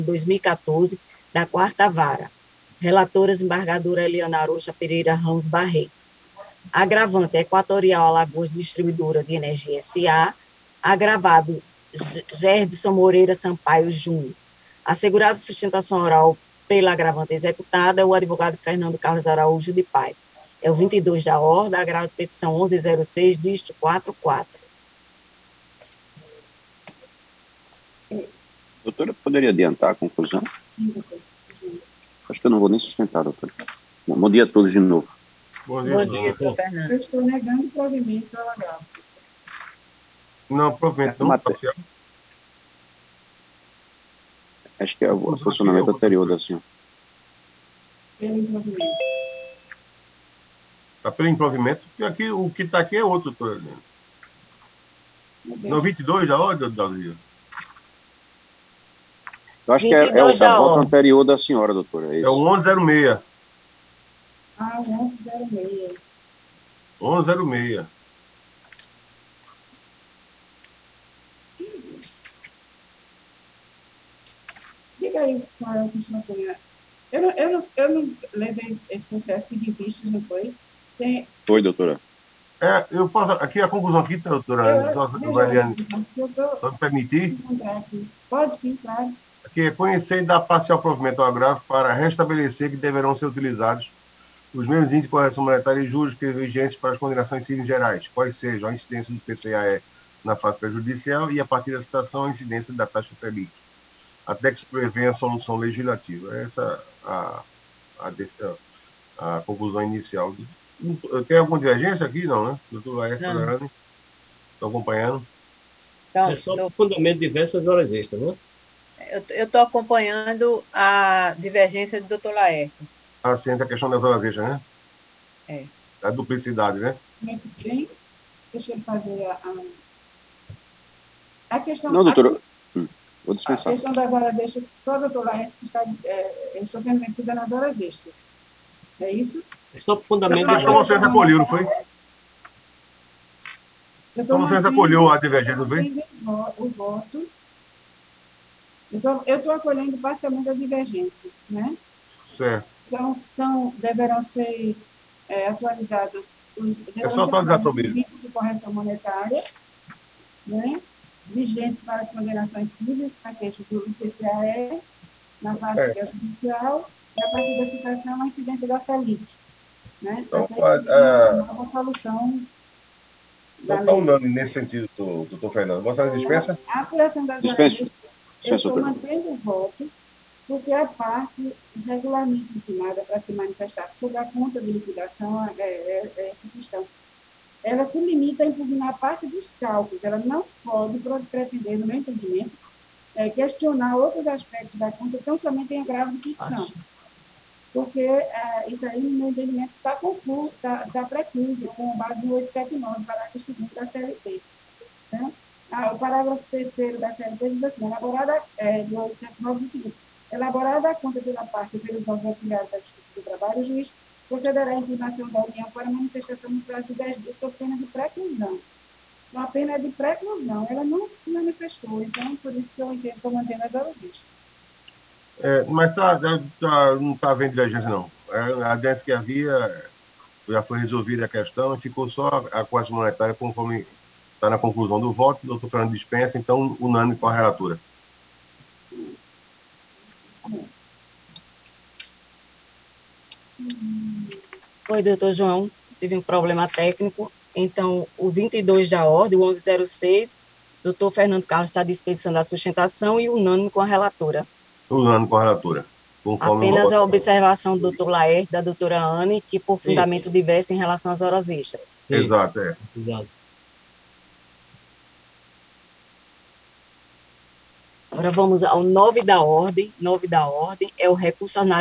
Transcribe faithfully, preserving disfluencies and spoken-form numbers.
dois mil e quatorze, da quarta Vara. Relatoras, embargadora Eliana Arocha Pereira Ramos Barreto. Agravante, Equatorial Alagoas Distribuidora de Energia S A. Agravado, Gerdson Moreira Sampaio Júnior. Assegurado sustentação oral pela agravante executada, o advogado Fernando Carlos Araújo de Paiva. É o vinte e dois da ordem, agravo de petição onze zero seis, dígito quatro quatro. Doutora, poderia adiantar a conclusão? Sim, doutor. Acho que eu não vou nem sustentar, doutora. Bom, bom dia a todos de novo. Bom dia, Bom dia, doutor Fernando. Eu estou negando o provimento ao agravo. Não, provimento não, Mate- parcial. Acho que é o posicionamento anterior da senhora. Pelo improvimento. Tá pelo improvimento, porque aqui, o que está aqui é outro, doutor. No vinte e dois da ordem, Dalio? Eu acho que é, é o vinte e dois da da voto ordem. anterior da senhora, doutora. É É o esse. onze zero seis. Ah, onze zero seis. onze zero seis. Diga aí qual é o que o senhor tem. Eu não, eu, não, eu não levei esse processo, pedi vistas, não foi? Tem, Foi, doutora. É, eu posso. Aqui a conclusão aqui, doutora, eu, só, veja Valiane, aí, eu estou só me permitir. encontrar aqui. Pode sim, claro. Aqui é conhecer e dar parcial provimento ao agravo para restabelecer que deverão ser utilizados os mesmos índices de correção monetária e juros que vigentes para as condenações civis gerais, quais sejam a incidência do P C A E na fase prejudicial e, a partir da citação, a incidência da taxa Selic, até que se prevenha a solução legislativa. Essa é a, a, a, a conclusão inicial. Tem alguma divergência aqui? Não, né? Doutor Laerte, Não. doutora Anne, estão acompanhando? Então, É só eu por fundamento de diversas horas extras, né? estou acompanhando a divergência do doutor Laerte. Ah, sim, a questão das horas extras, né? É. A duplicidade, né? Muito bem. Deixa eu fazer a, a, a questão... Não, doutora. A, Hum, vou a dispensar. questão das horas extras, só o doutor Laerte que está, é, eu estou sendo vencida nas horas extras. É isso? É só por fundamento Acho que de você recolheu, não foi? Eu estou Então você mantendo- recolheu a divergência, não foi? mantendo o vo- o voto. Eu estou acolhendo parcialmente a divergência, né? Certo. São, são, deverão ser é, atualizados os, É só atualizar sobre os isso. índices de correção monetária, né? Vigentes para as condenações cíveis, para ser o I P C A E, na fase É. judicial, e a partir da citação, a incidência da Selic, né? Então, Até a- que tenha a- uma nova solução da Não está lei. unânime nesse sentido, doutor, doutor Fernando. Vossa Senhoria dispensa? A apuração das horas Dispenso. extras, eu Dispenso, estou doutora. mantendo o voto, porque a parte regularmente imprimada para se manifestar sobre a conta de liquidação é, é, é essa questão. Ela se limita a impugnar a parte dos cálculos, ela não pode pretender, no meu entendimento, é, questionar outros aspectos da conta, tão somente em agravo de petição. Porque é, isso aí, no meu entendimento, está tá, tá precluso com base no oitocentos e setenta e nove, parágrafo segundo da C L T. Né? Ah, o parágrafo terceiro da C L T diz assim, elaborada, é, do oitocentos e setenta e nove, diz o seguinte, elaborada a conta pela parte e pelos órgãos auxiliares da Justiça do Trabalho, o juiz procederá à impugnação da União para manifestação no prazo de dez dias sob pena de preclusão. Então, a pena é de preclusão, ela não se manifestou, então, por isso que eu entendo que estou mantendo as horas extras. É, mas tá, tá, tá- não está havendo divergência, não. É, a divergência que havia já foi resolvida a questão e ficou só a correção monetária, conforme está na conclusão do voto. O doutor Fernando dispensa, então, unânime com a relatora. Oi, doutor João, tive um problema técnico, então o vinte e dois da ordem, o onze zero seis, doutor Fernando Carlos está dispensando a sustentação e unânime com a relatora. Unânime com a relatora. Conforme o Apenas voto. a observação do doutor Laerte, da doutora Anne, que por Sim. fundamento diverso em relação às horas extras. Sim, Exato, é. exato. Agora vamos ao nove da ordem. nove da ordem é o recurso ordinário